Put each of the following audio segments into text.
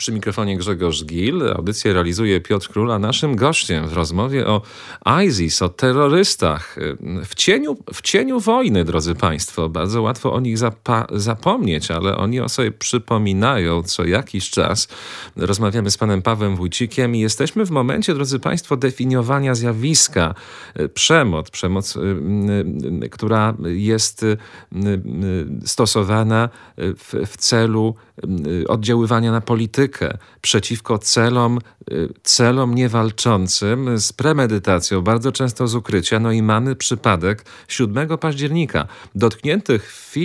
Przy mikrofonie Grzegorz Gil. Audycję realizuje Piotr Król, a naszym gościem w rozmowie o ISIS, o terrorystach w cieniu wojny, drodzy Państwo. Bardzo łatwo o nich zapomnieć, ale oni o sobie przypominają co jakiś czas. Rozmawiamy z panem Pawłem Wójcikiem i jesteśmy w momencie, drodzy Państwo, definiowania zjawiska przemoc, która jest stosowana w celu oddziaływania na politykę przeciwko celom niewalczącym, z premedytacją, bardzo często z ukrycia. No i mamy przypadek 7 października, dotknięty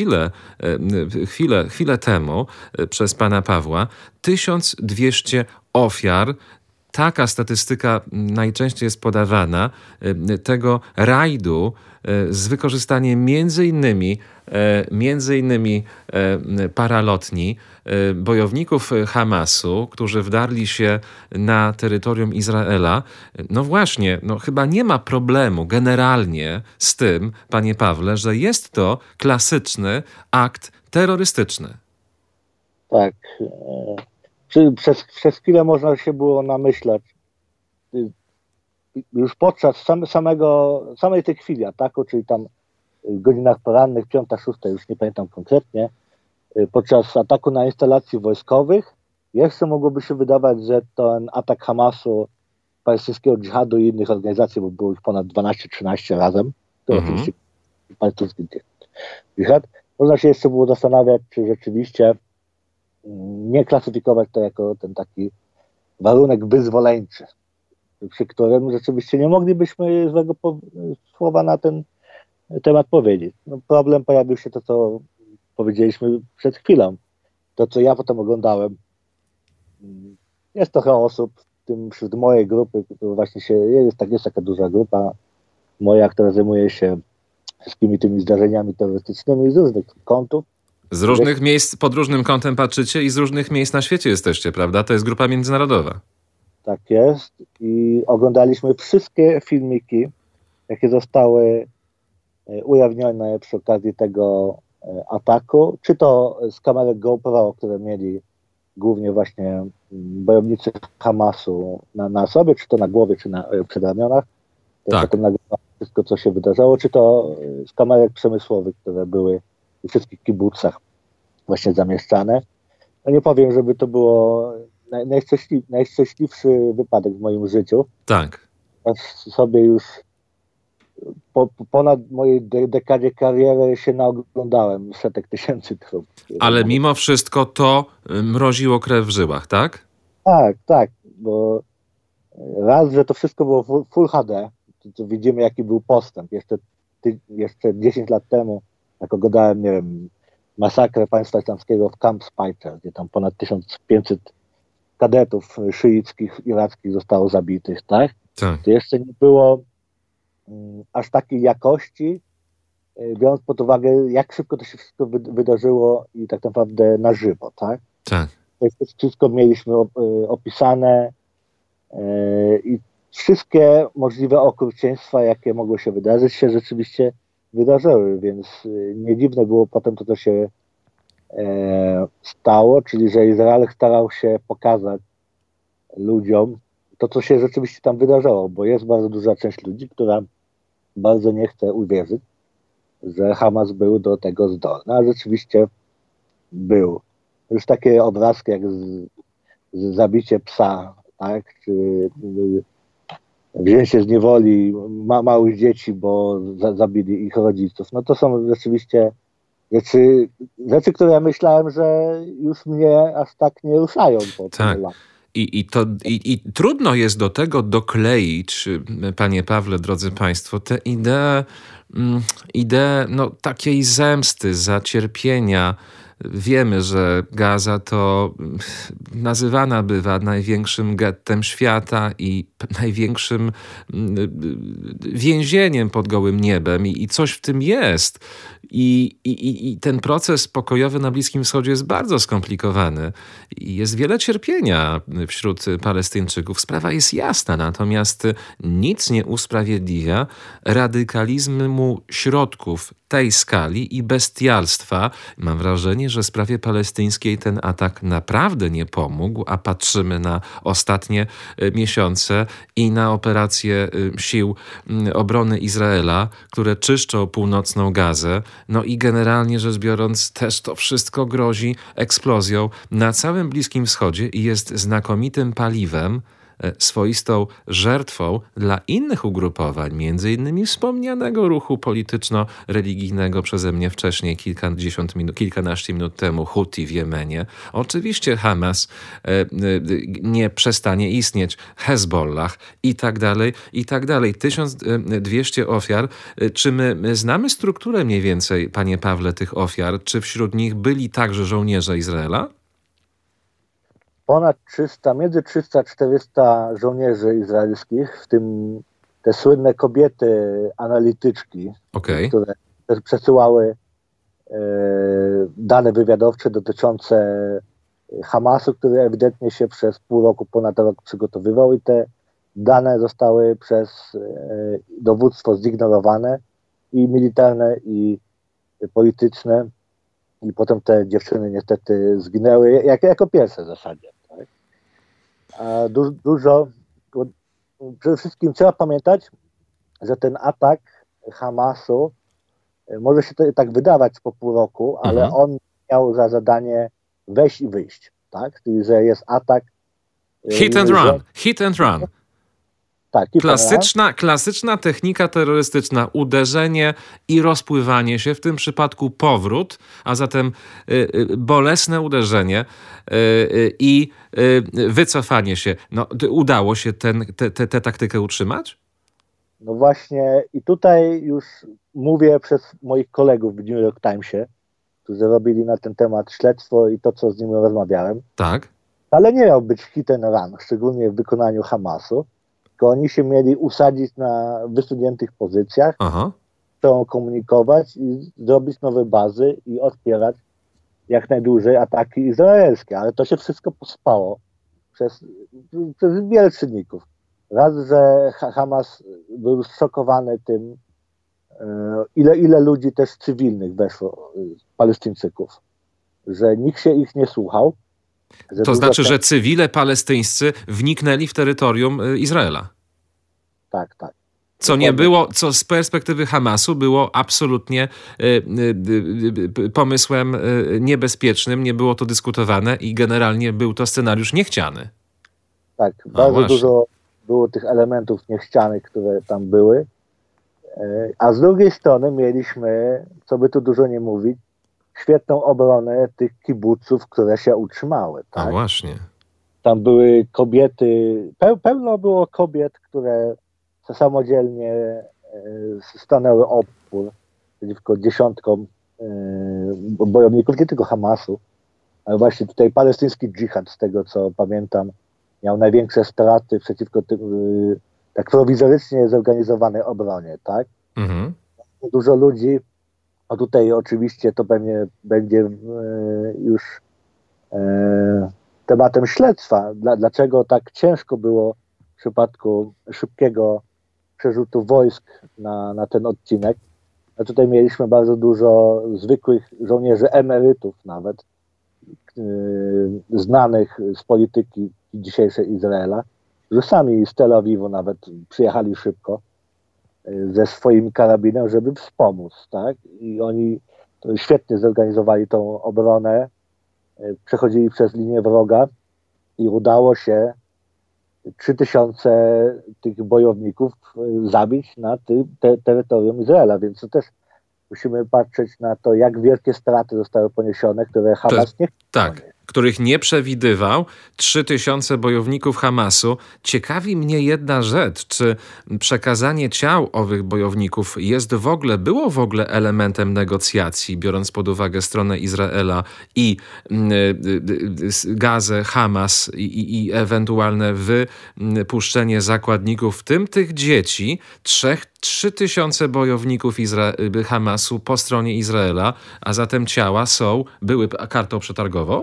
chwilę temu przez pana Pawła, 1200 ofiar. Taka statystyka najczęściej jest podawana, tego rajdu z wykorzystaniem między innymi paralotni, bojowników Hamasu, którzy wdarli się na terytorium Izraela. No właśnie, chyba nie ma problemu generalnie z tym, panie Pawle, że jest to klasyczny akt terrorystyczny. Tak. Przez chwilę można się było namyślać, już podczas samej tej chwili ataku, czyli tam w godzinach porannych, 5, 6, już nie pamiętam konkretnie, podczas ataku na instalacje wojskowych, jeszcze mogłoby się wydawać, że ten atak Hamasu, palestyńskiego dżihadu i innych organizacji, bo było ich ponad 12-13 razem, to oczywiście palestyński dżihad, można się jeszcze było zastanawiać, czy rzeczywiście nie klasyfikować to jako ten taki warunek wyzwoleńczy, przy którym rzeczywiście nie moglibyśmy złego słowa na ten temat powiedzieć. Problem pojawił się to, co powiedzieliśmy przed chwilą. To, co ja potem oglądałem. Jest trochę osób, w tym wśród mojej grupy, która właśnie jest taka duża grupa moja, która zajmuje się wszystkimi tymi zdarzeniami terrorystycznymi z różnych kątów. Z różnych miejsc, pod różnym kątem patrzycie i z różnych miejsc na świecie jesteście, prawda? To jest grupa międzynarodowa. Tak jest. I oglądaliśmy wszystkie filmiki, jakie zostały ujawnione przy okazji tego ataku. Czy to z kamerek GoPro, które mieli głównie właśnie bojownicy Hamasu na sobie, czy to na głowie, czy na przedramionach. Tak. Potem nagrywa wszystko, co się wydarzało. Czy to z kamerek przemysłowych, które były w wszystkich kibucach właśnie zamieszczane. No nie powiem, żeby to było najszczęśliwszy wypadek w moim życiu. Tak. Ja sobie już ponad mojej dekadzie kariery się naoglądałem setek tysięcy trup. Ale mimo wszystko to mroziło krew w żyłach, tak? Tak, bo raz, że to wszystko było Full HD, to widzimy, jaki był postęp. Jeszcze 10 lat temu, jak oglądałem, nie wiem, masakrę państwa islamskiego w Camp Speicher, gdzie tam ponad 1500 kadetów szyickich, irackich zostało zabitych, tak? Tak. To jeszcze nie było aż takiej jakości, biorąc pod uwagę, jak szybko to się wszystko wydarzyło i tak naprawdę na żywo, tak? Tak. To wszystko mieliśmy opisane i wszystkie możliwe okrucieństwa, jakie mogły się wydarzyć, się rzeczywiście wydarzyły, więc nie dziwne było potem to, co się stało, czyli że Izrael starał się pokazać ludziom to, co się rzeczywiście tam wydarzyło, bo jest bardzo duża część ludzi, która bardzo nie chce uwierzyć, że Hamas był do tego zdolny, a rzeczywiście był. Już takie obrazki jak zabicie psa, tak, czy wzięcie z niewoli małych dzieci, bo zabili ich rodziców. No to są rzeczywiście rzeczy, które ja myślałem, że już mnie aż tak nie ruszają po tak. lat. I trudno jest do tego dokleić, panie Pawle, drodzy państwo, tę ideę takiej zemsty za cierpienia. Wiemy, że Gaza to nazywana bywa największym gettem świata i największym więzieniem pod gołym niebem i coś w tym jest. I ten proces pokojowy na Bliskim Wschodzie jest bardzo skomplikowany. Jest wiele cierpienia wśród Palestyńczyków. Sprawa jest jasna, natomiast nic nie usprawiedliwia radykalizmu środków tej skali i bestialstwa. Mam wrażenie, że sprawie palestyńskiej ten atak naprawdę nie pomógł, a patrzymy na ostatnie miesiące i na operacje sił obrony Izraela, które czyszczą północną Gazę. No i generalnie rzecz biorąc też to wszystko grozi eksplozją na całym Bliskim Wschodzie i jest znakomitym paliwem, swoistą żertwą dla innych ugrupowań, między innymi wspomnianego ruchu polityczno-religijnego przeze mnie wcześniej, kilkanaście minut temu, Huti w Jemenie. Oczywiście Hamas nie przestanie istnieć, Hezbollah i tak dalej, i tak dalej. 1200 ofiar. Czy my znamy strukturę mniej więcej, panie Pawle, tych ofiar? Czy wśród nich byli także żołnierze Izraela? Ponad 300, między 300 a 400 żołnierzy izraelskich, w tym te słynne kobiety analityczki, które przesyłały dane wywiadowcze dotyczące Hamasu, który ewidentnie się przez pół roku, ponad rok przygotowywał i te dane zostały przez dowództwo zignorowane i militarne, i polityczne. I potem te dziewczyny niestety zginęły jako pierwsze w zasadzie. Tak? A przede wszystkim trzeba pamiętać, że ten atak Hamasu może się to tak wydawać po pół roku, ale on miał za zadanie wejść i wyjść. Tak? Czyli że jest atak. Hit and run. Tak, klasyczna technika terrorystyczna, uderzenie i rozpływanie się, w tym przypadku powrót, a zatem bolesne uderzenie i wycofanie się. No, udało się tę taktykę utrzymać? No właśnie i tutaj już mówię przez moich kolegów w New York Timesie, którzy robili na ten temat śledztwo i to, co z nimi rozmawiałem. Tak. Ale nie miał być hit and run, szczególnie w wykonaniu Hamasu. Tylko oni się mieli usadzić na wysuniętych pozycjach, chcą komunikować i zrobić nowe bazy i odpierać jak najdłużej ataki izraelskie. Ale to się wszystko pospało przez wiele czynników. Raz, że Hamas był zszokowany tym, ile ludzi też cywilnych weszło, Palestyńczyków, że nikt się ich nie słuchał. To znaczy, że cywile palestyńscy wniknęli w terytorium Izraela. Tak. Co z perspektywy Hamasu było absolutnie pomysłem niebezpiecznym, nie było to dyskutowane i generalnie był to scenariusz niechciany. Tak, bardzo dużo było tych elementów niechcianych, które tam były. A z drugiej strony mieliśmy, co by tu dużo nie mówić, świetną obronę tych kibuców, które się utrzymały. Tak? A właśnie. Tam były kobiety, pełno było kobiet, które samodzielnie stanęły opór przeciwko dziesiątkom bojowników, nie tylko Hamasu, ale właśnie tutaj palestyński dżihad, z tego co pamiętam, miał największe straty przeciwko tym, tak prowizorycznie zorganizowanej obronie. Tak? Dużo ludzi. A tutaj oczywiście to pewnie będzie już tematem śledztwa. Dlaczego tak ciężko było w przypadku szybkiego przerzutu wojsk na ten odcinek? A tutaj mieliśmy bardzo dużo zwykłych żołnierzy, emerytów nawet, znanych z polityki dzisiejszej Izraela, że sami z Tel Awiwu nawet przyjechali szybko ze swoim karabinem, żeby wspomóc, tak? I oni świetnie zorganizowali tą obronę, przechodzili przez linię wroga i udało się 3000 tych bojowników zabić na terytorium Izraela, więc to też musimy patrzeć na to, jak wielkie straty zostały poniesione, które Hamas nie chciał. Tak, których nie przewidywał. 3000 bojowników Hamasu. Ciekawi mnie jedna rzecz, czy przekazanie ciał owych bojowników było w ogóle elementem negocjacji, biorąc pod uwagę stronę Izraela i Gazę, Hamas i ewentualne wypuszczenie zakładników, w tym tych dzieci, 3000 bojowników Hamasu po stronie Izraela, a zatem ciała były kartą przetargową?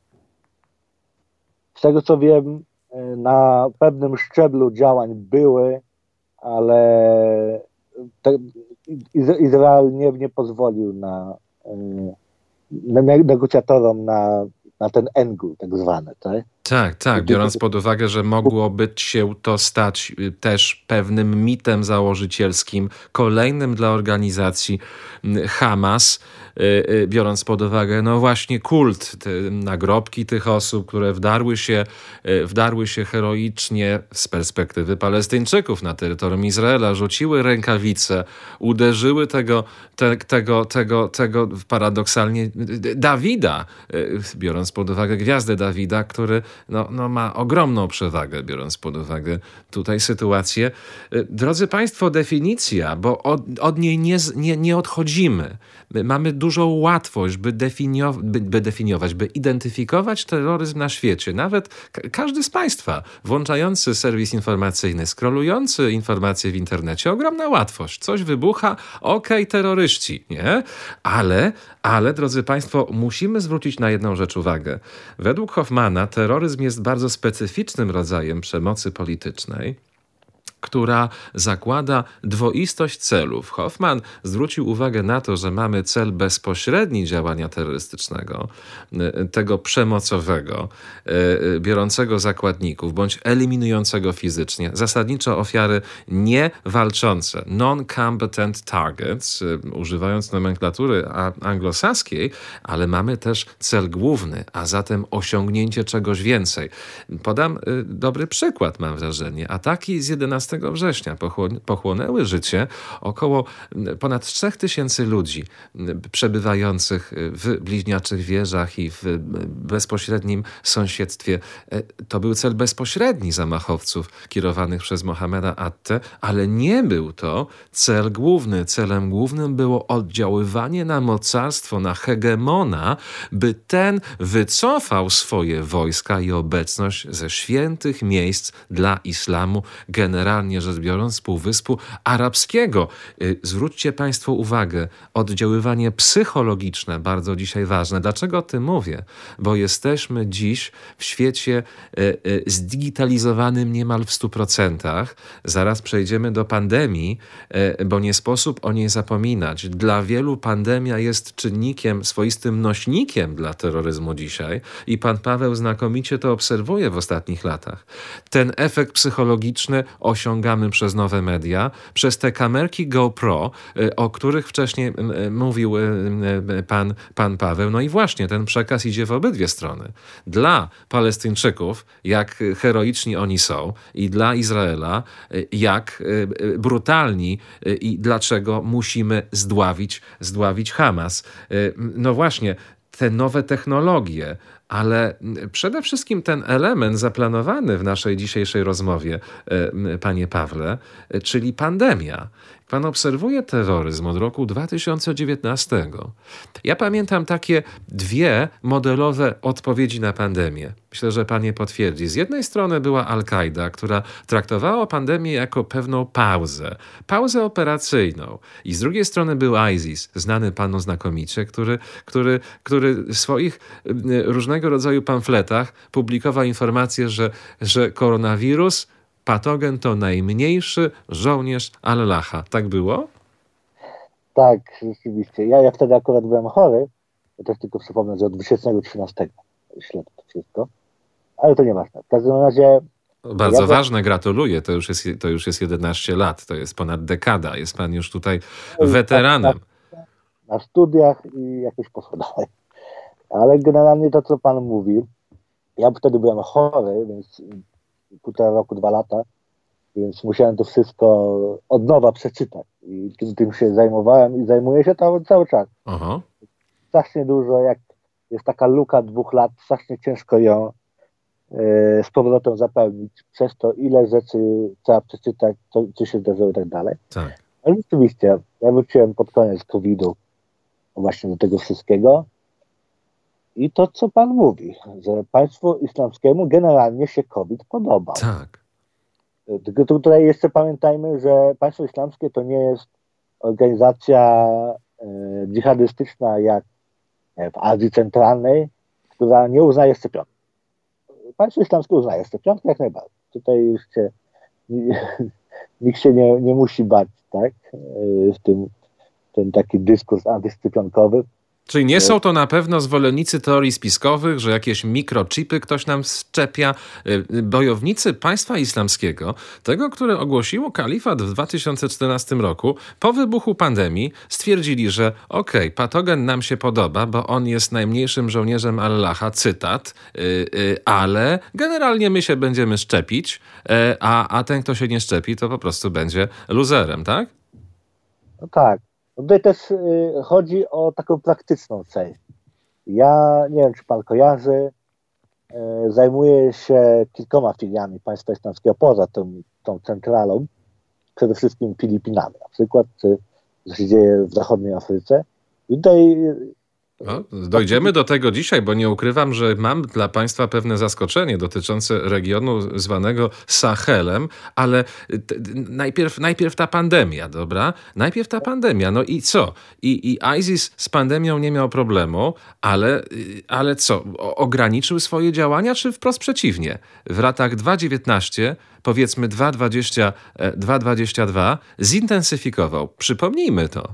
Z tego co wiem, na pewnym szczeblu działań były, ale Izrael nie pozwolił negocjatorom na ten NGO tak zwany, tak? Tak, biorąc pod uwagę, że mogłoby się to stać też pewnym mitem założycielskim, kolejnym dla organizacji Hamas, biorąc pod uwagę, no właśnie kult, te nagrobki tych osób, które wdarły się heroicznie z perspektywy Palestyńczyków na terytorium Izraela, rzuciły rękawice, uderzyły tego paradoksalnie Dawida, biorąc pod uwagę gwiazdę Dawida, który ma ogromną przewagę, biorąc pod uwagę tutaj sytuację. Drodzy Państwo, definicja, bo od niej nie odchodzimy. My mamy dużą łatwość, by definiować, by identyfikować terroryzm na świecie. Nawet każdy z Państwa, włączający serwis informacyjny, scrollujący informacje w internecie, ogromna łatwość. Coś wybucha, terroryści, nie? Ale, drodzy Państwo, musimy zwrócić na jedną rzecz uwagę. Według Hoffmana terroryzm jest bardzo specyficznym rodzajem przemocy politycznej, która zakłada dwoistość celów. Hoffman zwrócił uwagę na to, że mamy cel bezpośredni działania terrorystycznego, tego przemocowego, biorącego zakładników, bądź eliminującego fizycznie. Zasadniczo ofiary nie walczące, non-combatant targets, używając nomenklatury anglosaskiej, ale mamy też cel główny, a zatem osiągnięcie czegoś więcej. Podam dobry przykład, mam wrażenie. Ataki z 11 września pochłonęły życie ponad 3000 ludzi przebywających w bliźniaczych wieżach i w bezpośrednim sąsiedztwie. To był cel bezpośredni zamachowców kierowanych przez Mohameda Attę, ale nie był to cel główny. Celem głównym było oddziaływanie na mocarstwo, na hegemona, by ten wycofał swoje wojska i obecność ze świętych miejsc dla islamu, generalnie rzecz biorąc, z Półwyspu Arabskiego. Zwróćcie Państwo uwagę, oddziaływanie psychologiczne, bardzo dzisiaj ważne. Dlaczego o tym mówię? Bo jesteśmy dziś w świecie zdigitalizowanym niemal w 100%. Zaraz przejdziemy do pandemii, bo nie sposób o niej zapominać. Dla wielu pandemia jest czynnikiem, swoistym nośnikiem dla terroryzmu dzisiaj i pan Paweł znakomicie to obserwuje w ostatnich latach. Ten efekt psychologiczny osiągamy przez nowe media, przez te kamerki GoPro, o których wcześniej mówił pan Paweł. No i właśnie ten przekaz idzie w obydwie strony. Dla Palestyńczyków, jak heroiczni oni są, i dla Izraela, jak brutalni i dlaczego musimy zdławić Hamas. No właśnie, te nowe technologie, ale przede wszystkim ten element zaplanowany w naszej dzisiejszej rozmowie, panie Pawle, czyli pandemia. Pan obserwuje terroryzm od roku 2019. Ja pamiętam takie dwie modelowe odpowiedzi na pandemię. Myślę, że pan je potwierdzi. Z jednej strony była Al-Kaida, która traktowała pandemię jako pewną pauzę operacyjną. I z drugiej strony był ISIS, znany panu znakomicie, który w swoich różnego rodzaju pamfletach publikował informację, że koronawirus, patogen to najmniejszy żołnierz Allaha. Tak było? Tak, rzeczywiście. Ja wtedy akurat byłem chory. Ja też tylko przypomnę, że od 2013 śledzę to wszystko. Ale to nieważne. W każdym razie... Bardzo ważne, gratuluję. To już jest 11 lat. To jest ponad dekada. Jest pan już tutaj weteranem. Na studiach i jakoś poszło dalej. Ale generalnie to, co pan mówi, ja wtedy byłem chory, więc 1,5 roku, 2 lata, więc musiałem to wszystko od nowa przeczytać. I tym się zajmowałem i zajmuję się to cały czas. Aha. Strasznie dużo, jak jest taka luka 2 lat, strasznie ciężko ją z powrotem zapełnić przez to, ile rzeczy trzeba przeczytać, co się zdarzyło i tak dalej. Tak. Ale rzeczywiście, ja wróciłem pod koniec COVID-u właśnie do tego wszystkiego. I to, co pan mówi, że państwu islamskiemu generalnie się COVID podobał. Tak. Tylko tutaj jeszcze pamiętajmy, że państwo islamskie to nie jest organizacja dżihadystyczna jak w Azji Centralnej, która nie uznaje szczepionki. Państwo islamskie uznaje szczepionki jak najbardziej. Tutaj już nikt się nie musi bać, tak? W ten taki dyskurs antyszczepionkowy. Czyli nie są to na pewno zwolennicy teorii spiskowych, że jakieś mikrochipy ktoś nam szczepia. Bojownicy państwa islamskiego, tego, które ogłosiło kalifat w 2014 roku, po wybuchu pandemii stwierdzili, że patogen nam się podoba, bo on jest najmniejszym żołnierzem Allaha, cytat, ale generalnie my się będziemy szczepić, a ten, kto się nie szczepi, to po prostu będzie luzerem, tak? No tak. Tutaj też chodzi o taką praktyczną część. Ja nie wiem, czy pan kojarzy, zajmuję się kilkoma filiami państwa islamskiego poza tą centralą, przede wszystkim Filipinami na przykład, czy co się dzieje w zachodniej Afryce. I tutaj dojdziemy do tego dzisiaj, bo nie ukrywam, że mam dla państwa pewne zaskoczenie dotyczące regionu zwanego Sahelem, ale najpierw ta pandemia, dobra? Najpierw ta pandemia, no i co? I ISIS z pandemią nie miał problemu, ale co? Ograniczył swoje działania, czy wprost przeciwnie? W latach 2019, powiedzmy 2022, zintensyfikował. Przypomnijmy to.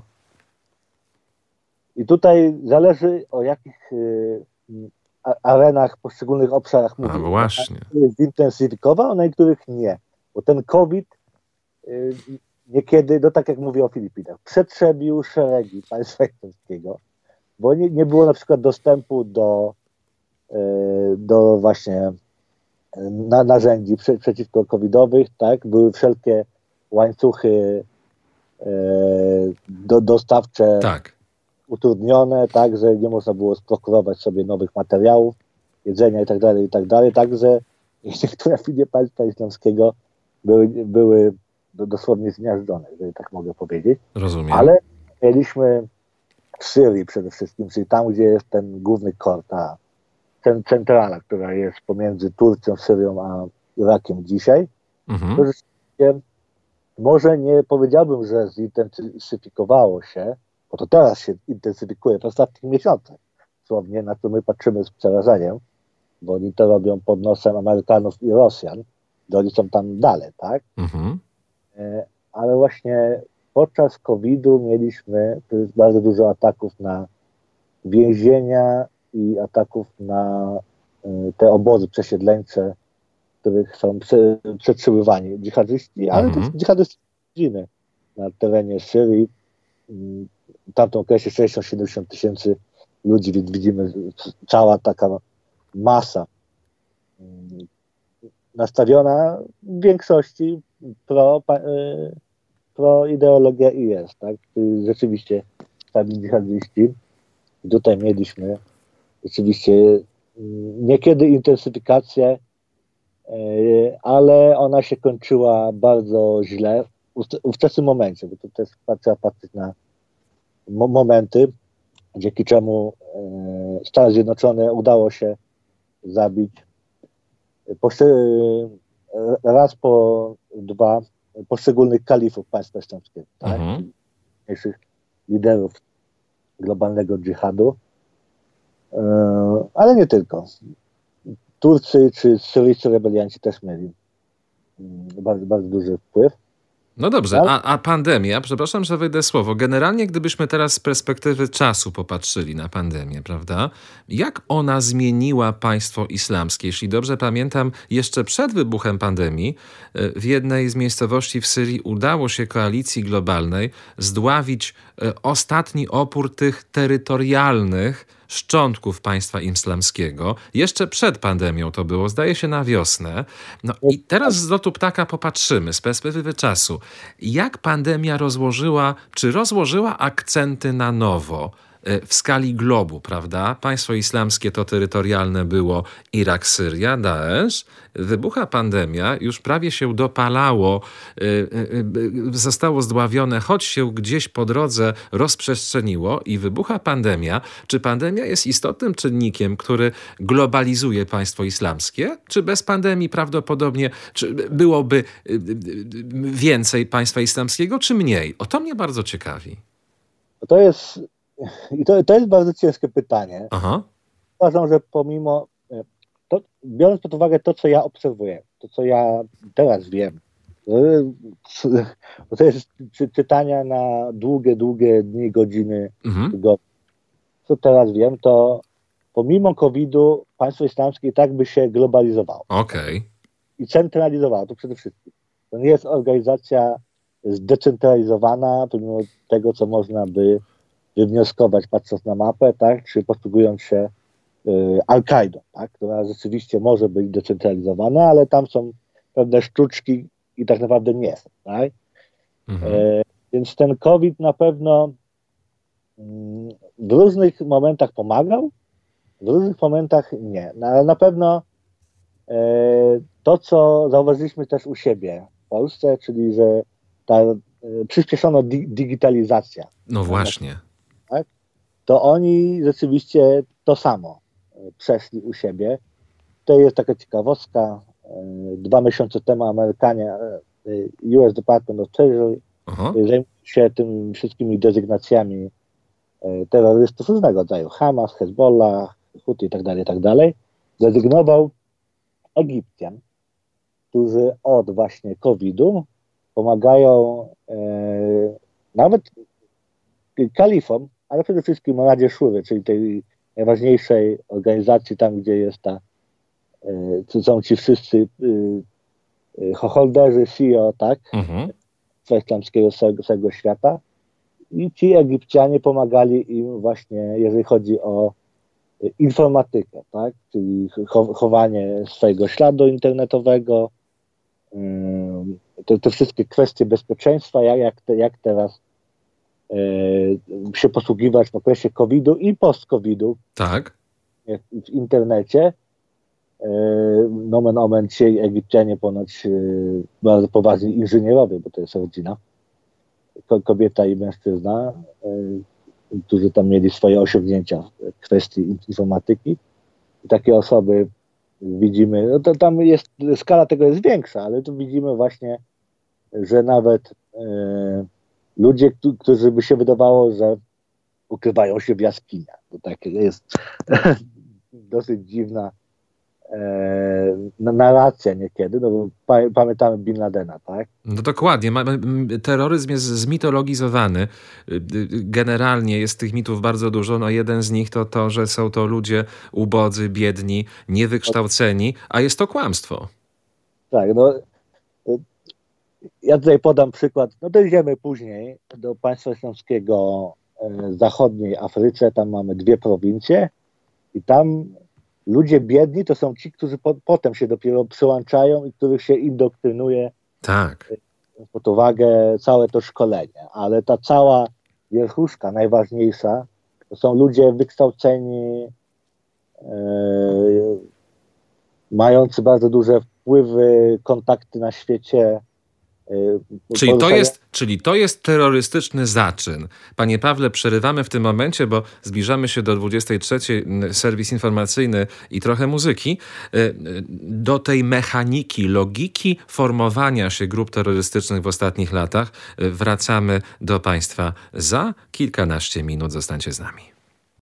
I tutaj zależy, o jakich arenach, poszczególnych obszarach mówimy. A właśnie. Zintensyfikował, a na niektórych nie. Bo ten COVID niekiedy, tak jak mówię o Filipinach, przetrzebił szeregi państwa islamskiego, bo nie było na przykład dostępu do właśnie narzędzi przeciwko covidowych, tak? Były wszelkie łańcuchy dostawcze, tak, utrudnione, tak, że nie można było sprokurować sobie nowych materiałów, jedzenia i tak dalej, także niektóre filie państwa islamskiego były dosłownie zmiażdżone, jeżeli tak mogę powiedzieć. Rozumiem. Ale mieliśmy w Syrii przede wszystkim, czyli tam, gdzie jest ten główny core, ta centrala, która jest pomiędzy Turcją, Syrią a Irakiem dzisiaj, to rzeczywiście może nie powiedziałbym, że zintensyfikowało się, bo to teraz się intensyfikuje w ostatnich miesiącach, słownie, na co my patrzymy z przerażeniem, bo oni to robią pod nosem Amerykanów i Rosjan, gdy oni są tam dalej, tak? Ale właśnie podczas COVID-u mieliśmy bardzo dużo ataków na więzienia i ataków na te obozy przesiedleńcze, w których są przetrzymywani dżihadyści, ale też dżihadyści na terenie Syrii. W tamtym okresie 60-70 tysięcy ludzi, więc widzimy cała taka masa nastawiona w większości pro ideologia IS, tak? Czyli rzeczywiście sami dżihadyści. Tutaj mieliśmy rzeczywiście niekiedy intensyfikację, ale ona się kończyła bardzo źle w ówczesnym momencie, bo to też trzeba patrzeć na momenty, dzięki czemu Stany Zjednoczone udało się zabić raz po dwa poszczególnych kalifów państwa islamskiego, tak? Najważniejszych liderów globalnego dżihadu, ale nie tylko. Turcy czy syryjscy rebelianci też mieli bardzo, bardzo duży wpływ. No dobrze, a pandemia, przepraszam, że wejdę słowo, generalnie gdybyśmy teraz z perspektywy czasu popatrzyli na pandemię, prawda? Jak ona zmieniła państwo islamskie? Jeśli dobrze pamiętam, jeszcze przed wybuchem pandemii w jednej z miejscowości w Syrii udało się koalicji globalnej zdławić ostatni opór tych terytorialnych szczątków państwa islamskiego. Jeszcze przed pandemią to było, zdaje się, na wiosnę. No i teraz z lotu ptaka popatrzymy z perspektywy czasu. Jak pandemia rozłożyła akcenty na nowo w skali globu, prawda? Państwo islamskie to terytorialne było Irak, Syria, Daesz. Wybucha pandemia, już prawie się dopalało, zostało zdławione, choć się gdzieś po drodze rozprzestrzeniło i wybucha pandemia. Czy pandemia jest istotnym czynnikiem, który globalizuje państwo islamskie? Czy bez pandemii prawdopodobnie byłoby więcej państwa islamskiego, czy mniej? O to mnie bardzo ciekawi. To jest bardzo ciężkie pytanie. Aha. Uważam, że pomimo, biorąc pod uwagę to, co ja obserwuję, to, co ja teraz wiem, to jest czytania na długie dni, godziny, tygodnie. co teraz wiem, to pomimo COVID-u państwo islamskie i tak by się globalizowało. Okej. I centralizowało, to przede wszystkim. To nie jest organizacja zdecentralizowana, pomimo tego, co można by wywnioskować, patrząc na mapę, tak, czy posługując się Al-Kaidą, tak, która rzeczywiście może być decentralizowana, ale tam są pewne sztuczki i tak naprawdę nie są. Tak? Więc ten COVID na pewno w różnych momentach pomagał, w różnych momentach nie. No, ale na pewno to, co zauważyliśmy też u siebie w Polsce, czyli że ta przyspieszono digitalizacja. No właśnie. Tak? To oni rzeczywiście to samo przeszli u siebie. To jest taka ciekawostka. 2 miesiące temu Amerykanie, US Department of Treasury, zajmują się tymi wszystkimi dezygnacjami terrorystów różnego rodzaju, Hamas, Hezbollah, Huty i tak dalej, dezygnował Egipcjan, którzy od właśnie COVID-u pomagają nawet kalifom, ale przede wszystkim Radzie Szury, czyli tej najważniejszej organizacji tam, gdzie jest są ci wszyscy holderzy, CEO, tak, islamskiego całego świata. I ci Egipcjanie pomagali im właśnie, jeżeli chodzi o informatykę, tak, czyli chowanie swojego śladu internetowego, te wszystkie kwestie bezpieczeństwa, jak teraz się posługiwać w okresie COVID-u i post-COVID-u tak. w internecie. Nomen omen ci Egipcjanie ponoć bardzo poważni inżynierowie, bo to jest rodzina, kobieta i mężczyzna, którzy tam mieli swoje osiągnięcia w kwestii informatyki. I takie osoby widzimy, no to tam jest, skala tego jest większa, ale tu widzimy właśnie, że nawet ludzie, którzy by się wydawało, że ukrywają się w jaskiniach. To takie jest dosyć dziwna narracja niekiedy, no bo pamiętamy Bin Ladena, tak? No dokładnie. Terroryzm jest zmitologizowany. Generalnie jest tych mitów bardzo dużo. No jeden z nich to to, że są to ludzie ubodzy, biedni, niewykształceni, a jest to kłamstwo. Tak, no ja tutaj podam przykład, no dojdziemy później do państwa islamskiego w zachodniej Afryce, tam mamy 2 prowincje i tam ludzie biedni to są ci, którzy potem się dopiero przyłączają i których się indoktrynuje tak. pod uwagę całe to szkolenie. Ale ta cała wierchuszka najważniejsza to są ludzie wykształceni, mający bardzo duże wpływy, kontakty na świecie. Czyli to jest terrorystyczny zaczyn. Panie Pawle, przerywamy w tym momencie, bo zbliżamy się do 23. Serwis informacyjny i trochę muzyki. Do tej mechaniki, logiki formowania się grup terrorystycznych w ostatnich latach wracamy do Państwa za kilkanaście minut. Zostańcie z nami.